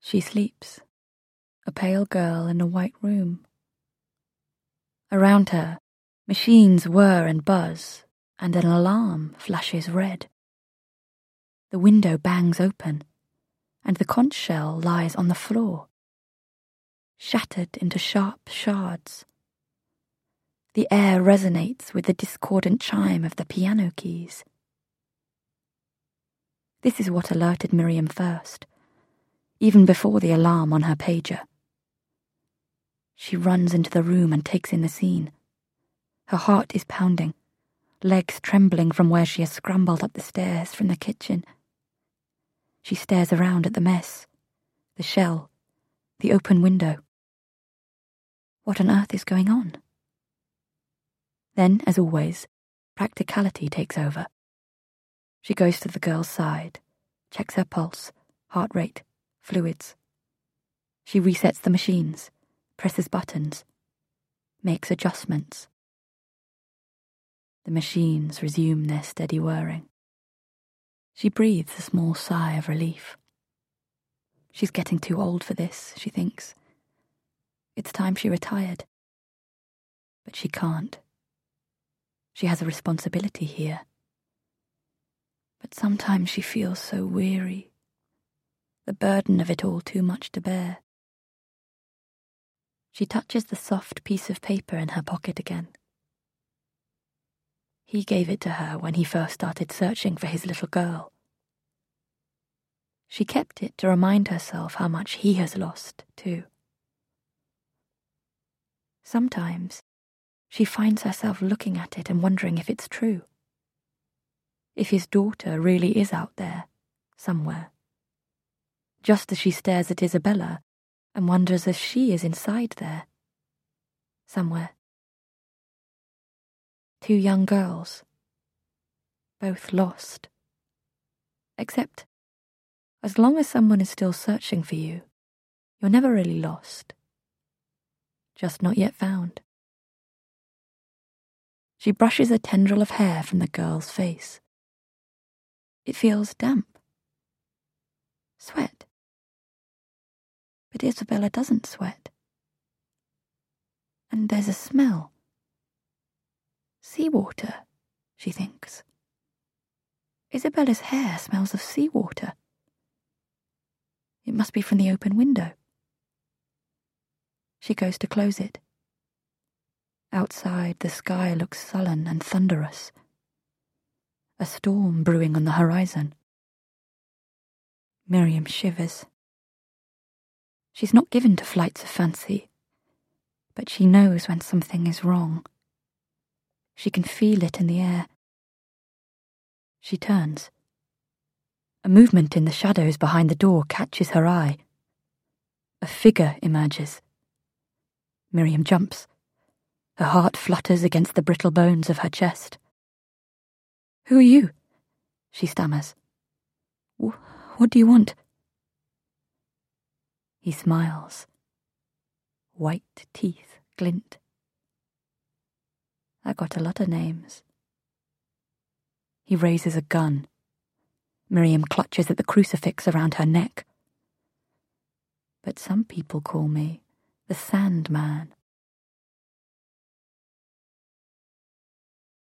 She sleeps, a pale girl in a white room. Around her, machines whir and buzz, and an alarm flashes red. The window bangs open, and the conch shell lies on the floor, shattered into sharp shards. The air resonates with the discordant chime of the piano keys. This is what alerted Miriam first, even before the alarm on her pager. She runs into the room and takes in the scene. Her heart is pounding, legs trembling from where she has scrambled up the stairs from the kitchen. She stares around at the mess, the shell, the open window. What on earth is going on? Then, as always, practicality takes over. She goes to the girl's side, checks her pulse, heart rate, fluids. She resets the machines, presses buttons, makes adjustments. The machines resume their steady whirring. She breathes a small sigh of relief. She's getting too old for this, she thinks. It's time she retired. But she can't. She has a responsibility here. But sometimes she feels so weary, the burden of it all too much to bear. She touches the soft piece of paper in her pocket again. He gave it to her when he first started searching for his little girl. She kept it to remind herself how much he has lost, too. Sometimes she finds herself looking at it and wondering if it's true. If his daughter really is out there, somewhere. Just as she stares at Isabella and wonders if she is inside there, somewhere. Two young girls, both lost. Except, as long as someone is still searching for you, you're never really lost. Just not yet found. She brushes a tendril of hair from the girl's face. It feels damp. Sweat. But Isabella doesn't sweat. And there's a smell. Seawater, she thinks. Isabella's hair smells of seawater. It must be from the open window. She goes to close it. Outside, the sky looks sullen and thunderous. A storm brewing on the horizon. Miriam shivers. She's not given to flights of fancy, but she knows when something is wrong. She can feel it in the air. She turns. A movement in the shadows behind the door catches her eye. A figure emerges. Miriam jumps. Her heart flutters against the brittle bones of her chest. "Who are you?" she stammers. What do you want?" He smiles. White teeth glint. "I got a lot of names." He raises a gun. Miriam clutches at the crucifix around her neck. "But some people call me the Sandman."